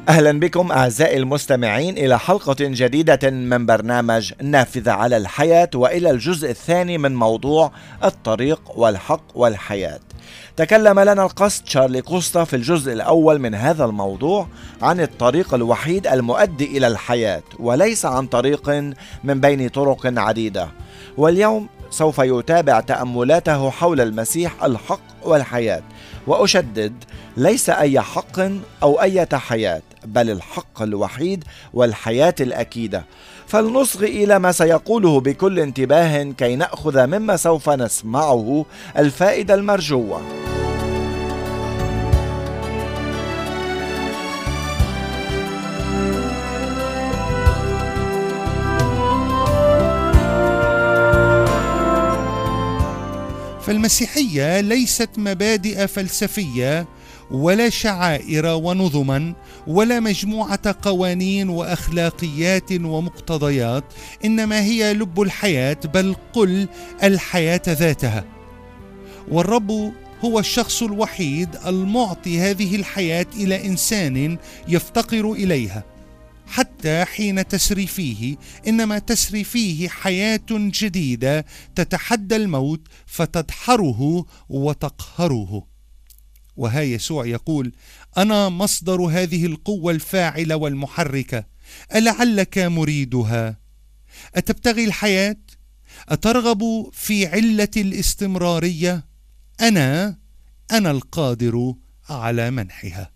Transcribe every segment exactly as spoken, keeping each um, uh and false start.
أهلا بكم أعزائي المستمعين إلى حلقة جديدة من برنامج نافذة على الحياة، وإلى الجزء الثاني من موضوع الطريق والحق والحياة. تكلم لنا القس تشارلي كوستا في الجزء الأول من هذا الموضوع عن الطريق الوحيد المؤدي إلى الحياة، وليس عن طريق من بين طرق عديدة. واليوم سوف يتابع تأملاته حول المسيح الحق والحياة، وأشدد: ليس أي حق أو أي حياة، بل الحق الوحيد والحياة الأكيدة. فلنصغي إلى ما سيقوله بكل انتباه كي نأخذ مما سوف نسمعه الفائدة المرجوة. فالمسيحية ليست مبادئ فلسفية ولا شعائر ونظما ولا مجموعة قوانين وأخلاقيات ومقتضيات، إنما هي لب الحياة، بل قل الحياة ذاتها. والرب هو الشخص الوحيد المعطي هذه الحياة إلى إنسان يفتقر إليها، حتى حين تسري فيه، إنما تسري فيه حياة جديدة تتحدى الموت فتدحره وتقهره. وها يسوع يقول: أنا مصدر هذه القوة الفاعلة والمحركة، ألعلك مريدها؟ أتبتغي الحياة؟ أترغب في علة الاستمرارية؟ أنا أنا القادر على منحها.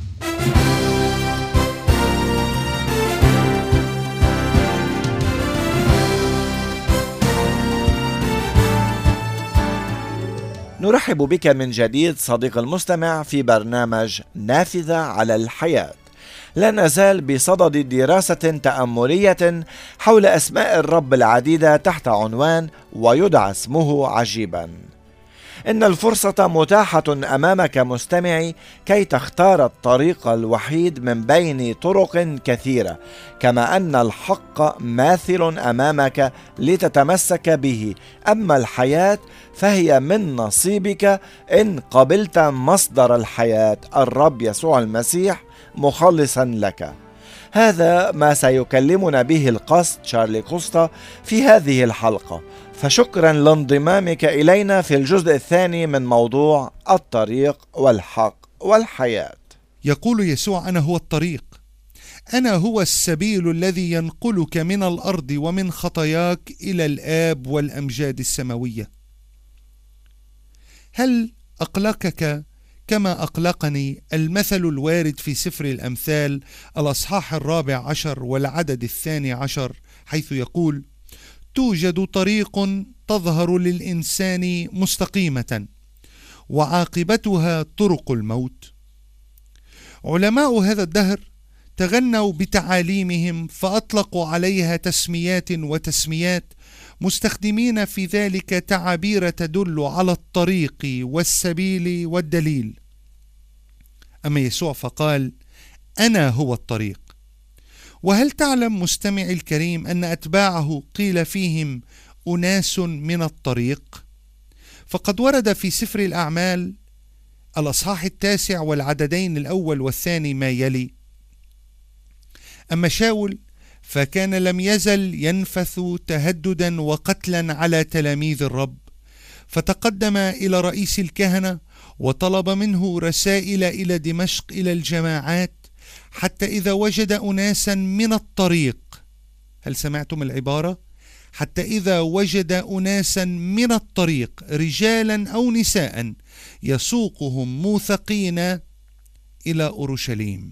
نرحب بك من جديد صديق المستمع في برنامج نافذة على الحياة. لا نزال بصدد دراسة تأملية حول أسماء الرب العديدة تحت عنوان ويدعى اسمه عجيبا. إن الفرصة متاحة أمامك مستمعي كي تختار الطريق الوحيد من بين طرق كثيرة، كما أن الحق ماثل أمامك لتتمسك به، أما الحياة فهي من نصيبك إن قبلت مصدر الحياة الرب يسوع المسيح مخلصا لك. هذا ما سيكلمنا به القس تشارلي كوستا في هذه الحلقة، فشكرا لانضمامك إلينا في الجزء الثاني من موضوع الطريق والحق والحياة. يقول يسوع: أنا هو الطريق، أنا هو السبيل الذي ينقلك من الأرض ومن خطاياك إلى الآب والأمجاد السماوية. هل أقلقك كما أقلقني المثل الوارد في سفر الأمثال الأصحاح الرابع عشر والعدد الثاني عشر، حيث يقول: توجد طريق تظهر للإنسان مستقيمة وعاقبتها طرق الموت. علماء هذا الدهر تغنوا بتعاليمهم فأطلقوا عليها تسميات وتسميات، مستخدمين في ذلك تعابير تدل على الطريق والسبيل والدليل. أما يسوع فقال: أنا هو الطريق. وهل تعلم مستمعي الكريم أن أتباعه قيل فيهم أناس من الطريق؟ فقد ورد في سفر الأعمال الأصحاح التاسع والعددين الأول والثاني ما يلي: أما شاول فكان لم يزل ينفث تهددا وقتلا على تلاميذ الرب، فتقدم إلى رئيس الكهنة وطلب منه رسائل إلى دمشق إلى الجماعات، حتى إذا وجد أناسا من الطريق. هل سمعتم العبارة؟ حتى إذا وجد أناسا من الطريق، رجالا أو نساء، يسوقهم موثقين إلى أورشليم.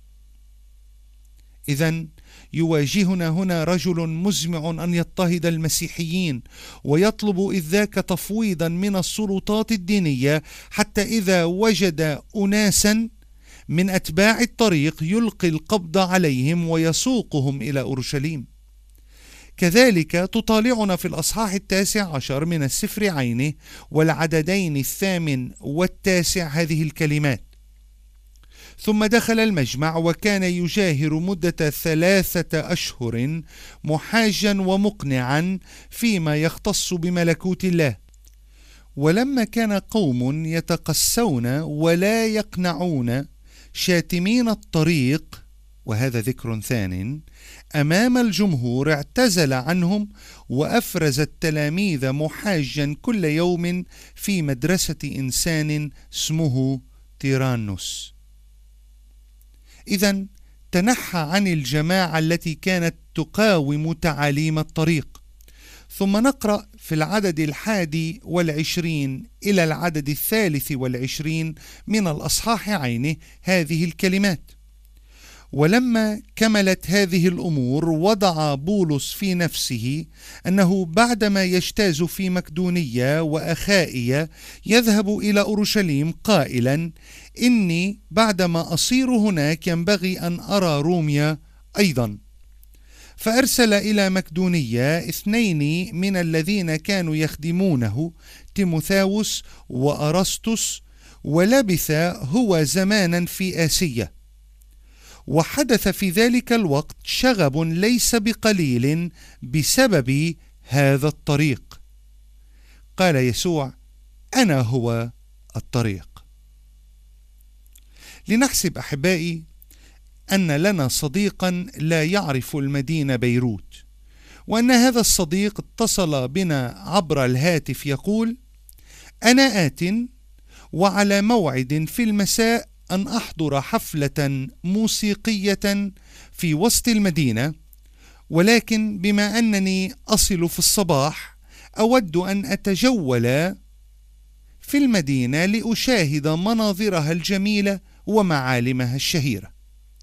إذن يواجهنا هنا رجل مزمع أن يضطهد المسيحيين، ويطلب إذ ذاك تفويضا من السلطات الدينية، حتى إذا وجد أناسا من أتباع الطريق يلقي القبض عليهم ويسوقهم إلى أورشليم. كذلك تطالعنا في الأصحاح التاسع عشر من السفر عينه والعددين الثامن والتاسع هذه الكلمات: ثم دخل المجمع وكان يجاهر مدة ثلاثة أشهر محاجا ومقنعا فيما يختص بملكوت الله. ولما كان قوم يتقسون ولا يقنعون شاتمين الطريق وهذا ذكر ثان، أمام الجمهور اعتزل عنهم وأفرز التلاميذ محاجا كل يوم في مدرسة إنسان اسمه تيرانوس. إذن تنحى عن الجماعة التي كانت تقاوم تعاليم الطريق. ثم نقرأ في العدد الحادي والعشرين إلى العدد الثالث والعشرين من الأصحاح عينه هذه الكلمات: ولما كملت هذه الأمور وضع بولس في نفسه أنه بعدما يجتاز في مقدونية وأخائية يذهب إلى أورشليم، قائلا: إني بعدما أصير هناك ينبغي أن أرى روميا أيضا. فأرسل إلى مقدونية اثنين من الذين كانوا يخدمونه، تيموثاوس وأرسطس، ولبث هو زمانا في آسيا. وحدث في ذلك الوقت شغب ليس بقليل بسبب هذا الطريق. قال يسوع: أنا هو الطريق. لنحسب أحبائي أن لنا صديقا لا يعرف المدينة بيروت، وأن هذا الصديق اتصل بنا عبر الهاتف يقول: أنا آت وعلى موعد في المساء أن أحضر حفلة موسيقية في وسط المدينة، ولكن بما أنني أصل في الصباح أود أن أتجول في المدينة لأشاهد مناظرها الجميلة ومعالمها الشهيرة.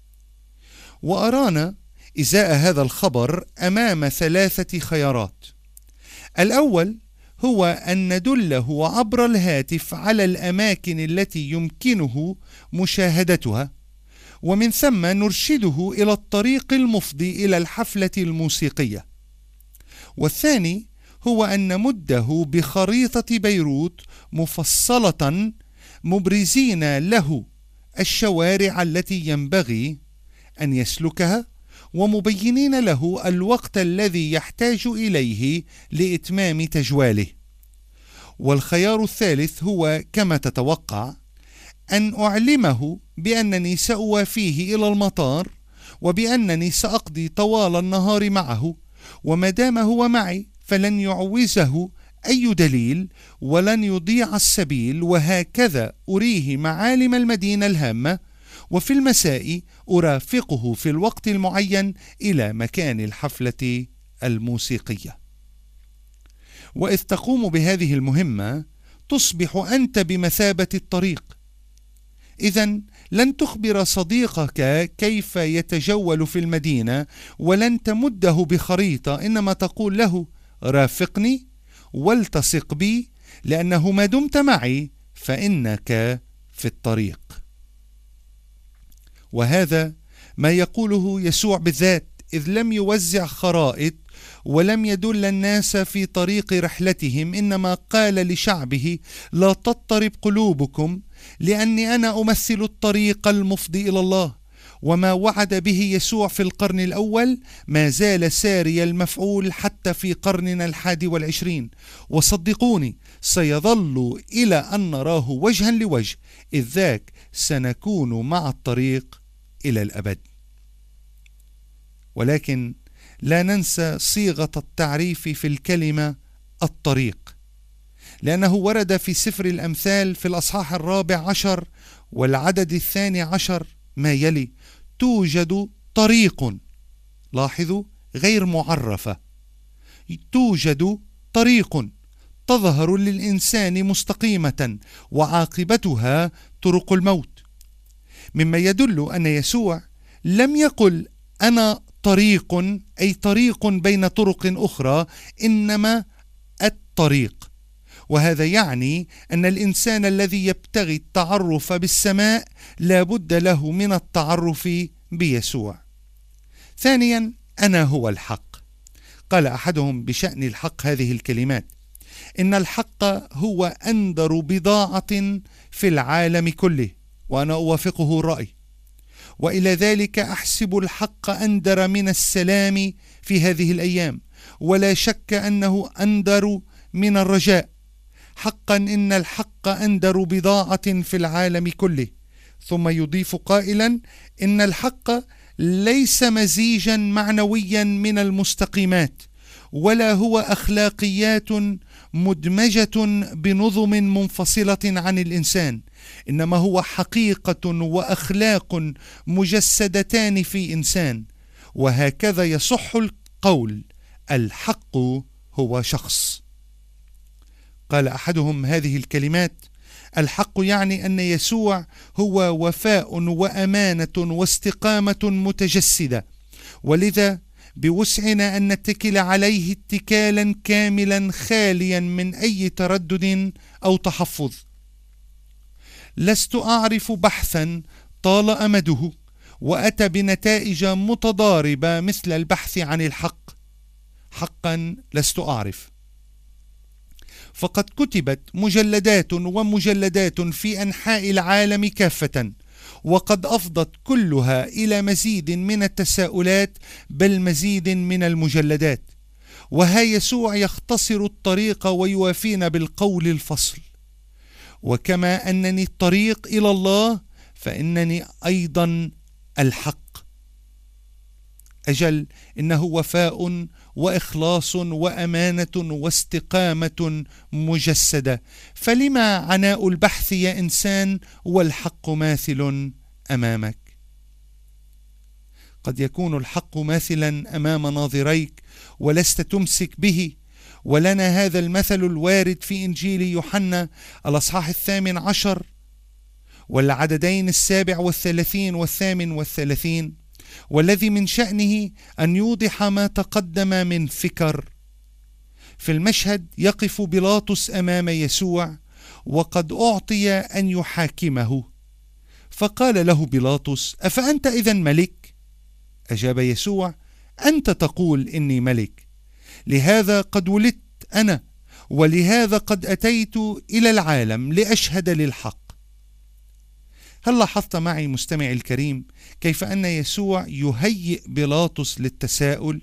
وأرانا إزاء هذا الخبر أمام ثلاثة خيارات. الأول هو أن ندله عبر الهاتف على الأماكن التي يمكنه مشاهدتها، ومن ثم نرشده إلى الطريق المفضي إلى الحفلة الموسيقية. والثاني هو أن نمده بخريطة بيروت مفصلة مبرزين له الشوارع التي ينبغي أن يسلكها، ومبينين له الوقت الذي يحتاج إليه لإتمام تجواله. والخيار الثالث هو كما تتوقع أن أعلمه بأنني سأوافيه إلى المطار، وبأنني سأقضي طوال النهار معه، وما دام هو معي فلن يعوزه أي دليل ولن يضيع السبيل، وهكذا أريه معالم المدينة الهامة، وفي المساء أرافقه في الوقت المعين إلى مكان الحفلة الموسيقية. وإذ تقوم بهذه المهمة تصبح أنت بمثابة الطريق. إذن لن تخبر صديقك كيف يتجول في المدينة، ولن تمده بخريطة، إنما تقول له: رافقني والتصق بي، لأنه ما دمت معي فإنك في الطريق. وهذا ما يقوله يسوع بالذات، إذ لم يوزع خرائط ولم يدل الناس في طريق رحلتهم، إنما قال لشعبه: لا تضطرب قلوبكم، لأني أنا أمثل الطريق المفضي إلى الله. وما وعد به يسوع في القرن الأول ما زال ساري المفعول حتى في قرننا الحادي والعشرين، وصدقوني سيظل إلى أن نراه وجها لوجه، إذ ذاك سنكون مع الطريق إلى الأبد. ولكن لا ننسى صيغة التعريف في الكلمة الطريق، لأنه ورد في سفر الأمثال في الأصحاح الرابع عشر والعدد الثاني عشر ما يلي: توجد طريق، لاحظوا، غير معرفة، توجد طريق تظهر للإنسان مستقيمة وعاقبتها طرق الموت، مما يدل أن يسوع لم يقل أنا طريق، أي طريق بين طرق أخرى، إنما الطريق. وهذا يعني أن الإنسان الذي يبتغي التعرف بالسماء لا بد له من التعرف بيسوع. ثانيا، أنا هو الحق. قال أحدهم بشأن الحق هذه الكلمات: إن الحق هو أندر بضاعة في العالم كله، وأنا أوافقه الرأي. وإلى ذلك أحسب الحق أندر من السلام في هذه الأيام، ولا شك أنه أندر من الرجاء. حقا إن الحق أندر بضاعة في العالم كله. ثم يضيف قائلا: إن الحق ليس مزيجا معنويا من المستقيمات، ولا هو أخلاقيات مدمجة بنظم منفصلة عن الإنسان، إنما هو حقيقة وأخلاق مجسدتان في إنسان. وهكذا يصح القول: الحق هو شخص. قال أحدهم هذه الكلمات: الحق يعني أن يسوع هو وفاء وأمانة واستقامة متجسدة، ولذا بوسعنا أن نتكل عليه اتكالا كاملا خاليا من أي تردد أو تحفظ. لست أعرف بحثا طال أمده وأتى بنتائج متضاربة مثل البحث عن الحق. حقا لست أعرف، فقد كتبت مجلدات ومجلدات في أنحاء العالم كافة، وقد أفضت كلها إلى مزيد من التساؤلات، بل مزيد من المجلدات. وها يسوع يختصر الطريق ويوافينا بالقول الفصل: وكما أنني الطريق إلى الله فإنني أيضا الحق. أجل، إنه وفاء وإخلاص وأمانة واستقامة مجسدة، فلما عناء البحث يا إنسان والحق ماثل أمامك؟ قد يكون الحق ماثلا أمام ناظريك ولست تمسك به، ولنا هذا المثل الوارد في إنجيل يوحنا الأصحاح الثامن عشر والعددين السابع والثلاثين والثامن والثلاثين، والذي من شأنه أن يوضح ما تقدم من فكر. في المشهد يقف بيلاطس أمام يسوع وقد أعطي أن يحاكمه، فقال له بيلاطس: أفأنت إذن ملك؟ أجاب يسوع: أنت تقول إني ملك، لهذا قد ولدت أنا، ولهذا قد أتيت إلى العالم لأشهد للحق. هل لاحظت معي مستمعي الكريم كيف أن يسوع يهيئ بيلاطس للتساؤل؟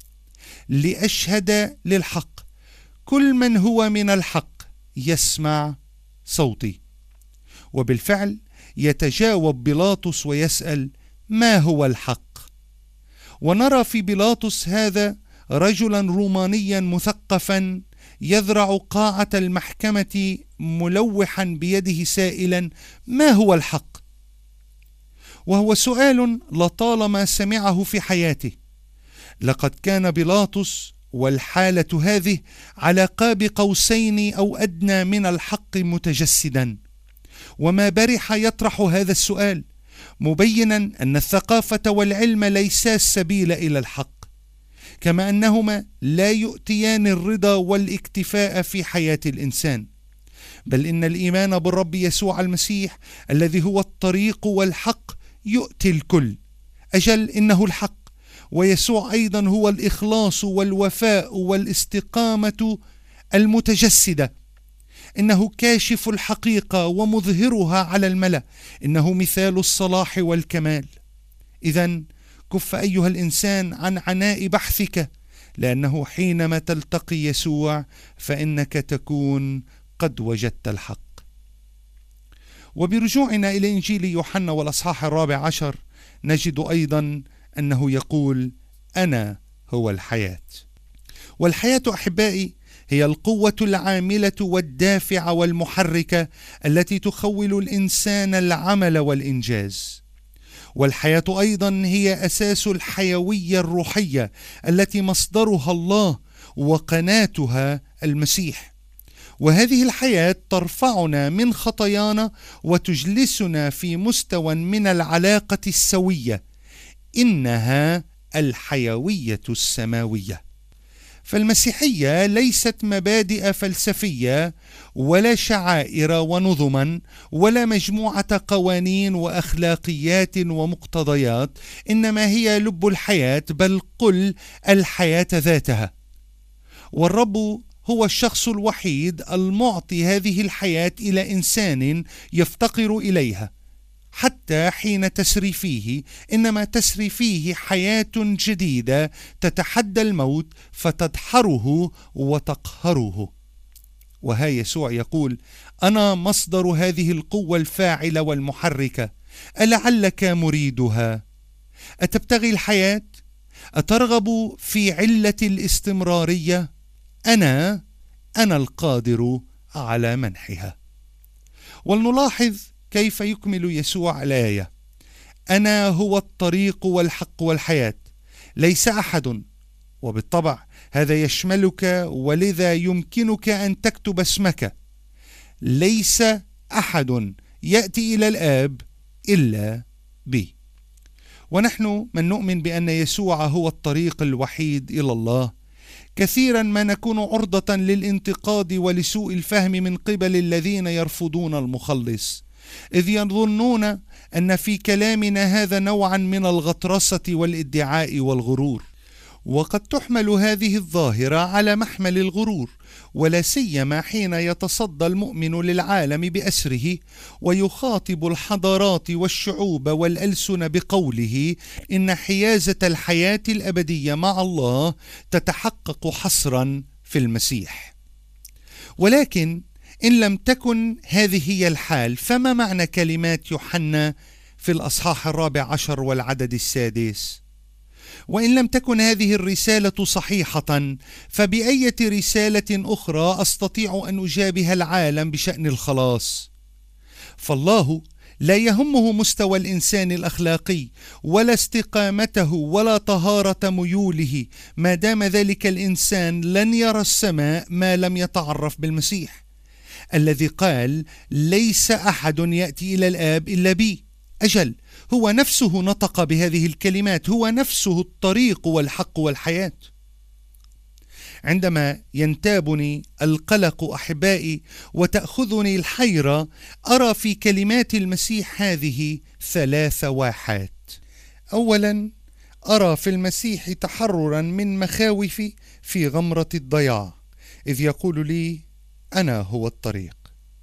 لأشهد للحق، كل من هو من الحق يسمع صوتي. وبالفعل يتجاوب بيلاطس ويسأل: ما هو الحق؟ ونرى في بيلاطس هذا رجلا رومانيا مثقفا يذرع قاعة المحكمة ملوحا بيده سائلا: ما هو الحق؟ وهو سؤال لطالما سمعه في حياته. لقد كان بيلاطس والحالة هذه على قاب قوسين أو أدنى من الحق متجسدا، وما برح يطرح هذا السؤال، مبينا أن الثقافة والعلم ليسا السبيل إلى الحق، كما أنهما لا يؤتيان الرضا والاكتفاء في حياة الإنسان، بل إن الإيمان بالرب يسوع المسيح الذي هو الطريق والحق يؤتي الكل. أجل، إنه الحق، ويسوع أيضا هو الإخلاص والوفاء والاستقامة المتجسدة. إنه كاشف الحقيقة ومظهرها على الملأ، إنه مثال الصلاح والكمال. إذن كف أيها الإنسان عن عناء بحثك، لأنه حينما تلتقي يسوع فإنك تكون قد وجدت الحق. وبرجوعنا إلى إنجيل يوحنا والأصحاح الرابع عشر نجد أيضا أنه يقول: أنا هو الحياة. والحياة أحبائي هي القوة العاملة والدافعة والمحركة التي تخول الإنسان العمل والإنجاز. والحياة أيضا هي أساس الحيوية الروحية التي مصدرها الله وقناتها المسيح. وهذه الحياة ترفعنا من خطايانا وتجلسنا في مستوى من العلاقة السوية، إنها الحيوية السماوية. فالمسيحية ليست مبادئ فلسفية ولا شعائر ونظما ولا مجموعة قوانين وأخلاقيات ومقتضيات، إنما هي لب الحياة، بل قل الحياة ذاتها. والرب هو الشخص الوحيد المعطي هذه الحياة إلى إنسان يفتقر إليها، حتى حين تسري فيه، إنما تسري فيه حياة جديدة تتحدى الموت فتدحره وتقهره. وها يسوع يقول: أنا مصدر هذه القوة الفاعلة والمحركة، ألعلك مريدها؟ أتبتغي الحياة؟ أترغب في علة الاستمرارية؟ أنا أنا القادر على منحها. ولنلاحظ كيف يكمل يسوع الآية: أنا هو الطريق والحق والحياة، ليس أحد. وبالطبع هذا يشملك، ولذا يمكنك أن تكتب اسمك: ليس أحد يأتي إلى الآب إلا بي. ونحن من نؤمن بأن يسوع هو الطريق الوحيد إلى الله، كثيرا ما نكون عرضة للانتقاد ولسوء الفهم من قبل الذين يرفضون المخلص، إذ يظنون أن في كلامنا هذا نوعا من الغطرسة والادعاء والغرور. وقد تحمل هذه الظاهرة على محمل الغرور، ولا سيما حين يتصدى المؤمن للعالم بأسره ويخاطب الحضارات والشعوب والألسن بقوله إن حيازة الحياة الأبدية مع الله تتحقق حصرا في المسيح. ولكن إن لم تكن هذه هي الحال، فما معنى كلمات يوحنا في الأصحاح الرابع عشر والعدد السادس؟ وإن لم تكن هذه الرسالة صحيحة، فبأية رسالة أخرى أستطيع أن أجابه العالم بشأن الخلاص؟ فالله لا يهمه مستوى الإنسان الأخلاقي ولا استقامته ولا طهارة ميوله، ما دام ذلك الإنسان لن يرى السماء ما لم يتعرف بالمسيح الذي قال: ليس أحد يأتي إلى الآب إلا بي. أجل، هو نفسه نطق بهذه الكلمات، هو نفسه الطريق والحق والحياة. عندما ينتابني القلق أحبائي وتأخذني الحيرة، أرى في كلمات المسيح هذه ثلاث واحات. أولا، أرى في المسيح تحررا من مخاوفي في غمرة الضياع، إذ يقول لي: أنا هو الطريق.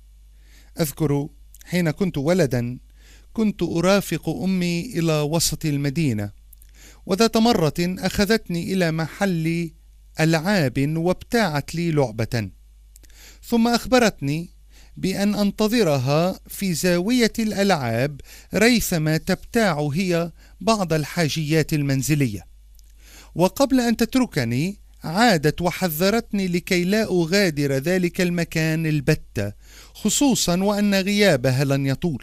أذكر حين كنت ولدا كنت أرافق أمي إلى وسط المدينة، وذات مرة أخذتني إلى محل ألعاب وابتاعت لي لعبة، ثم أخبرتني بأن أنتظرها في زاوية الألعاب ريثما تبتاع هي بعض الحاجيات المنزلية. وقبل أن تتركني عادت وحذرتني لكي لا أغادر ذلك المكان البتة، خصوصا وأن غيابها لن يطول.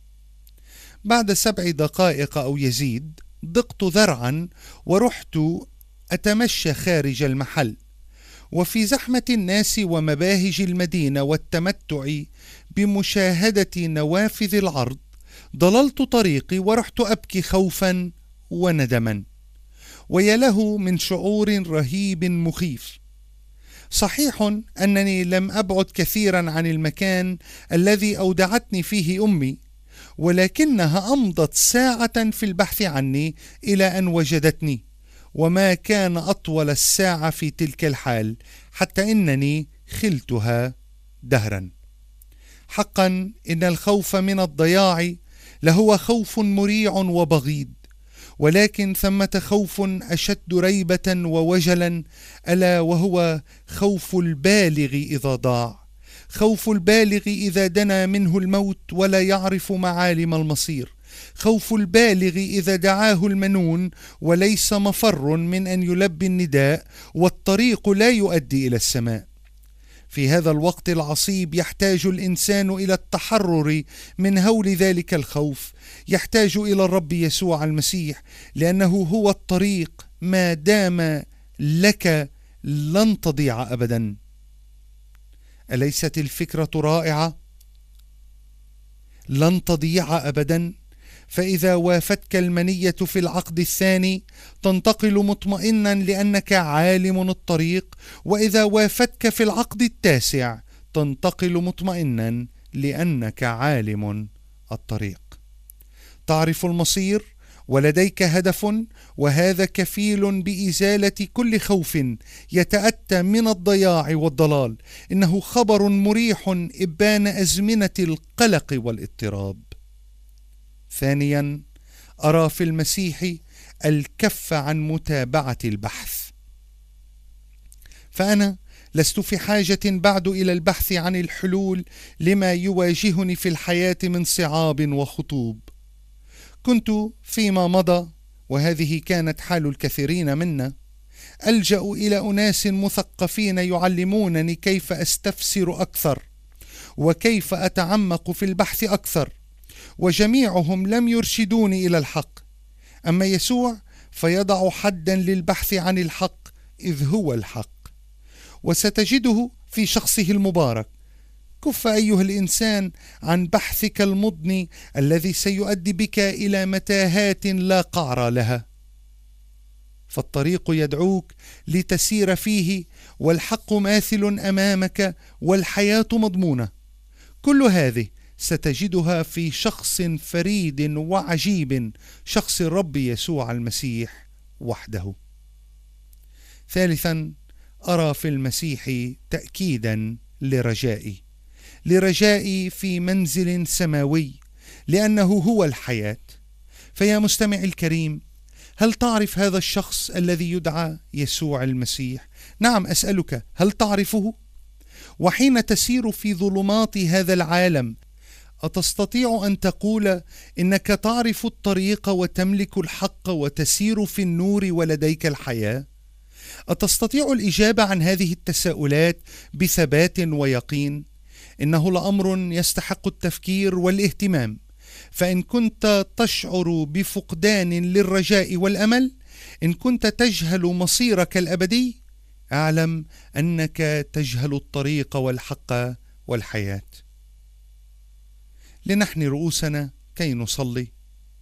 بعد سبع دقائق أو يزيد ضقت ذرعا ورحت أتمشى خارج المحل، وفي زحمة الناس ومباهج المدينة والتمتع بمشاهدة نوافذ العرض ضللت طريقي ورحت أبكي خوفا وندما، ويله من شعور رهيب مخيف. صحيح أنني لم أبعد كثيرا عن المكان الذي أودعتني فيه أمي، ولكنها أمضت ساعة في البحث عني إلى أن وجدتني، وما كان أطول الساعة في تلك الحال، حتى إنني خلتها دهرا. حقا إن الخوف من الضياع لهو خوف مريع وبغيض، ولكن ثمة خوف أشد ريبة ووجلا، ألا وهو خوف البالغ إذا ضاع، خوف البالغ إذا دنا منه الموت ولا يعرف معالم المصير، خوف البالغ إذا دعاه المنون وليس مفر من أن يلبي النداء والطريق لا يؤدي إلى السماء. في هذا الوقت العصيب يحتاج الإنسان إلى التحرر من هول ذلك الخوف، يحتاج إلى الرب يسوع المسيح، لأنه هو الطريق. ما دام لك لن تضيع أبدا. أليست الفكرة رائعة؟ لن تضيع أبدا. فإذا وافتك المنية في العقد الثاني تنتقل مطمئنا لأنك عالم الطريق، وإذا وافتك في العقد التاسع تنتقل مطمئنا لأنك عالم الطريق. تعرف المصير ولديك هدف، وهذا كفيل بإزالة كل خوف يتأتى من الضياع والضلال. إنه خبر مريح إبان أزمنة القلق والاضطراب. ثانيا، أرى في المسيح الكف عن متابعة البحث، فأنا لست في حاجة بعد إلى البحث عن الحلول لما يواجهني في الحياة من صعاب وخطوب. كنت فيما مضى وهذه كانت حال الكثيرين منا، ألجأ إلى أناس مثقفين يعلمونني كيف أستفسر أكثر وكيف أتعمق في البحث أكثر، وجميعهم لم يرشدوني إلى الحق. أما يسوع فيضع حدا للبحث عن الحق، إذ هو الحق، وستجده في شخصه المبارك. كف أيها الإنسان عن بحثك المضني الذي سيؤدي بك إلى متاهات لا قعر لها، فالطريق يدعوك لتسير فيه، والحق ماثل أمامك، والحياة مضمونة. كل هذه ستجدها في شخص فريد وعجيب، شخص الرب يسوع المسيح وحده. ثالثا، أرى في المسيح تأكيدا لرجائي، لرجائي في منزل سماوي، لأنه هو الحياة. فيا مستمع الكريم، هل تعرف هذا الشخص الذي يدعى يسوع المسيح؟ نعم، أسألك، هل تعرفه؟ وحين تسير في ظلمات هذا العالم، أتستطيع أن تقول إنك تعرف الطريق وتملك الحق وتسير في النور ولديك الحياة؟ أتستطيع الإجابة عن هذه التساؤلات بثبات ويقين؟ إنه لأمر يستحق التفكير والاهتمام. فإن كنت تشعر بفقدان للرجاء والأمل، إن كنت تجهل مصيرك الأبدي، أعلم أنك تجهل الطريق والحق والحياة. لنحن رؤوسنا كي نصلي،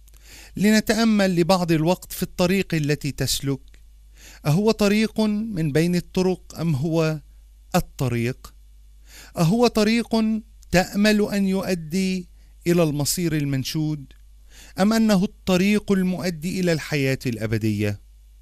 لنتأمل لبعض الوقت في الطريق التي تسلك. أهو طريق من بين الطرق أم هو الطريق؟ أهو طريق تأمل أن يؤدي إلى المصير المنشود، أم أنه الطريق المؤدي إلى الحياة الأبدية؟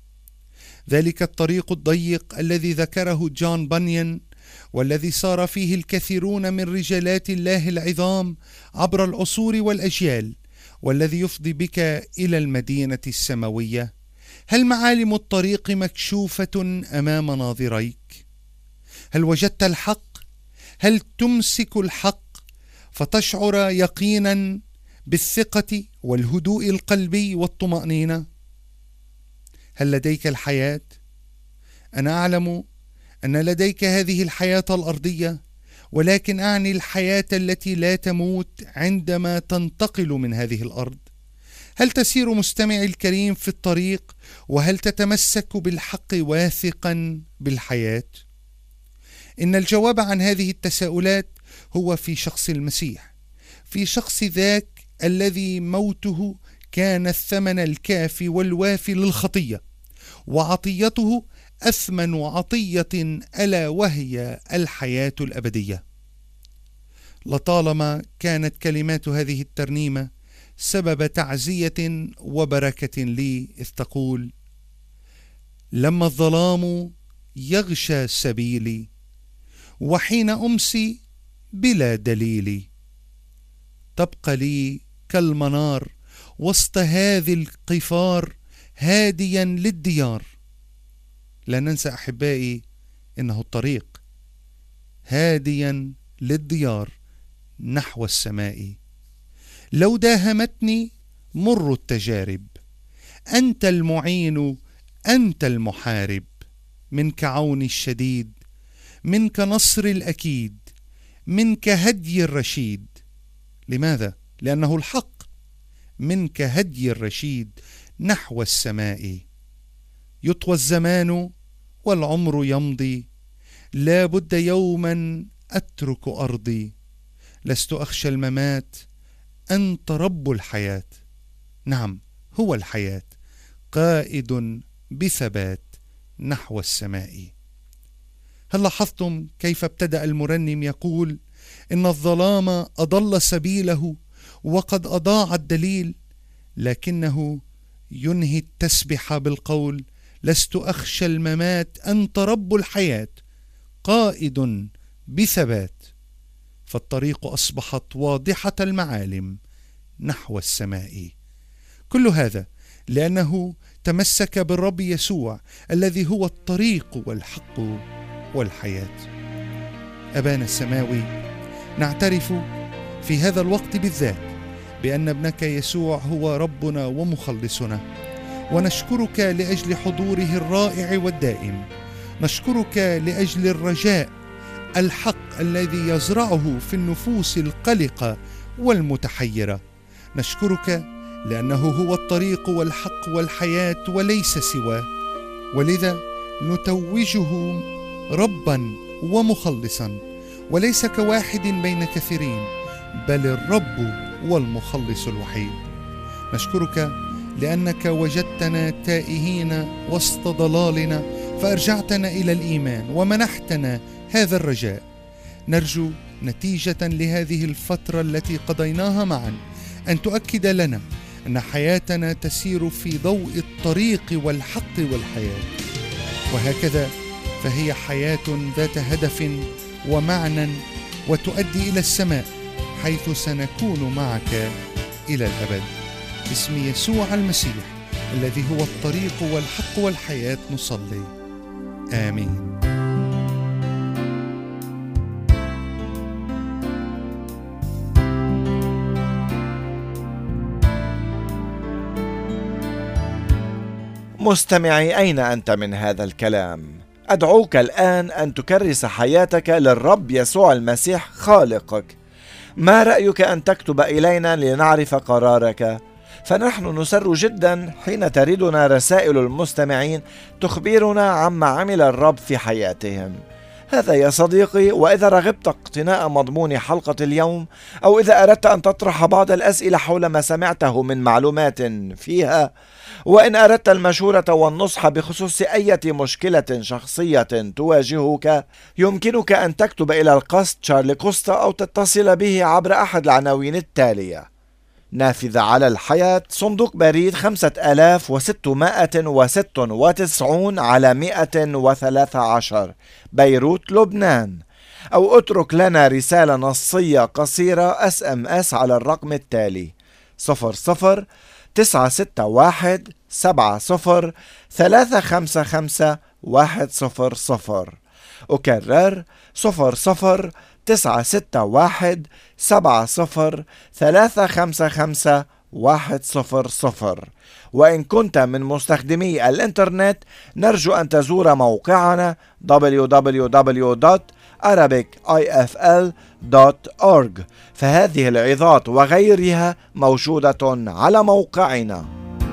ذلك الطريق الضيق الذي ذكره جون بانيان، والذي سار فيه الكثيرون من رجالات الله العظام عبر العصور والأجيال، والذي يفضي بك إلى المدينة السماوية. هل معالم الطريق مكشوفة أمام ناظريك؟ هل وجدت الحق؟ هل تمسك الحق فتشعر يقينا بالثقة والهدوء القلبي والطمأنينة؟ هل لديك الحياة؟ أنا أعلم أن لديك هذه الحياة الأرضية، ولكن أعني الحياة التي لا تموت عندما تنتقل من هذه الأرض. هل تسير مستمعي الكريم في الطريق؟ وهل تتمسك بالحق واثقا بالحياة؟ إن الجواب عن هذه التساؤلات هو في شخص المسيح، في شخص ذاك الذي موته كان الثمن الكافي والوافي للخطية، وعطيته أثمن عطية ألا وهي الحياة الأبدية. لطالما كانت كلمات هذه الترنيمة سبب تعزية وبركة لي، إذ تقول: لما الظلام يغشى سبيلي، وحين أمسي بلا دليل، تبقى لي كالمنار وسط هذه القفار، هاديا للديار. لا ننسى أحبائي إنه الطريق هاديا للديار نحو السماء. لو داهمتني مر التجارب، أنت المعين أنت المحارب، منك عوني الشديد، منك نصر الأكيد، منك هدي الرشيد. لماذا؟ لأنه الحق. منك هدي الرشيد نحو السماء. يطوى الزمان والعمر يمضي، لا بد يوما أترك أرضي، لست أخشى الممات، أنت رب الحياة. نعم، هو الحياة، قائد بثبات نحو السماء. هل لاحظتم كيف ابتدأ المرنم يقول إن الظلام أضل سبيله وقد أضاع الدليل، لكنه ينهي التسبح بالقول: لست أخشى الممات، أنت رب الحياة، قائد بثبات. فالطريق أصبحت واضحة المعالم نحو السماء. كل هذا لأنه تمسك بالرب يسوع الذي هو الطريق والحق والحياة. أبانا السماوي، نعترف في هذا الوقت بالذات بأن ابنك يسوع هو ربنا ومخلصنا، ونشكرك لأجل حضوره الرائع والدائم. نشكرك لأجل الرجاء الحق الذي يزرعه في النفوس القلقة والمتحيرة. نشكرك لأنه هو الطريق والحق والحياة وليس سواه، ولذا نتوجه ربا ومخلصا، وليس كواحد بين كثيرين، بل الرب والمخلص الوحيد. نشكرك لأنك وجدتنا تائهين وسط ضلالنا فأرجعتنا إلى الإيمان ومنحتنا هذا الرجاء. نرجو نتيجة لهذه الفترة التي قضيناها معا أن تؤكد لنا أن حياتنا تسير في ضوء الطريق والحق والحياة، وهكذا فهي حياة ذات هدف ومعنى وتؤدي إلى السماء حيث سنكون معك إلى الأبد. باسم يسوع المسيح الذي هو الطريق والحق والحياة نصلي، آمين. مستمعي، أين أنت من هذا الكلام؟ أدعوك الآن أن تكرس حياتك للرب يسوع المسيح خالقك. ما رأيك أن تكتب إلينا لنعرف قرارك؟ فنحن نسر جدا حين تردنا رسائل المستمعين تخبرنا عما عمل الرب في حياتهم. هذا يا صديقي، وإذا رغبت اقتناء مضمون حلقة اليوم، أو إذا أردت أن تطرح بعض الأسئلة حول ما سمعته من معلومات فيها، وإن أردت المشورة والنصح بخصوص أي مشكلة شخصية تواجهك، يمكنك أن تكتب إلى القسط شارلي كوستا أو تتصل به عبر أحد العناوين التالية: نافذة على الحياة، صندوق بريد خمسة آلاف وستمائة وستة وتسعين على مائة وثلاثة عشر، بيروت، لبنان. أو اترك لنا رسالة نصية قصيرة اس ام اس على الرقم التالي: صفر صفر تسعة ستة واحد سبعة صفر ثلاثة خمسة خمسة واحد صفر صفر. أكرر: صفر صفر تسعة ستة واحد سبعة صفر ثلاثة خمسة خمسة واحد صفر صفر. وإن كنت من مستخدمي الإنترنت، نرجو أن تزور موقعنا دبليو دبليو دبليو دوت arabic i f l دوت org، فهذه العظات وغيرها موجودة على موقعنا.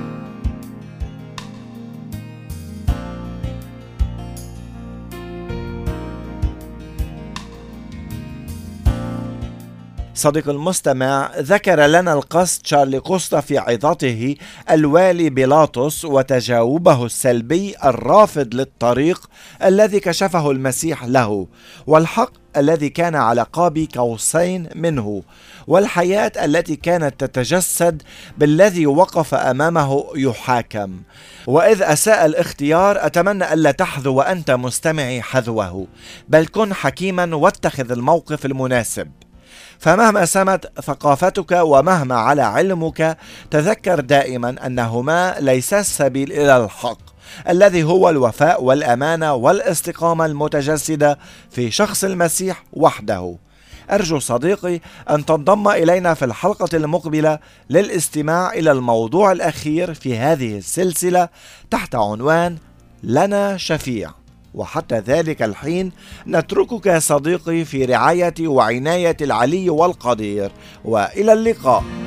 صديق المستمع، ذكر لنا القسط شارلي كوستا في عظته الوالي بيلاطس وتجاوبه السلبي الرافض للطريق الذي كشفه المسيح له، والحق الذي كان على قاب قوسين منه، والحياة التي كانت تتجسد بالذي وقف أمامه يحاكم. وإذ أساء الاختيار، أتمنى ألا تحذو وأنت مستمعي حذوه، بل كن حكيما واتخذ الموقف المناسب. فمهما سمت ثقافتك ومهما على علمك، تذكر دائما أنهما ليس السبيل إلى الحق الذي هو الوفاء والأمانة والاستقامة المتجسدة في شخص المسيح وحده. أرجو صديقي أن تنضم إلينا في الحلقة المقبلة للاستماع إلى الموضوع الأخير في هذه السلسلة تحت عنوان لنا شفيع. وحتى ذلك الحين نتركك صديقي في رعاية وعناية العلي والقدير، وإلى اللقاء.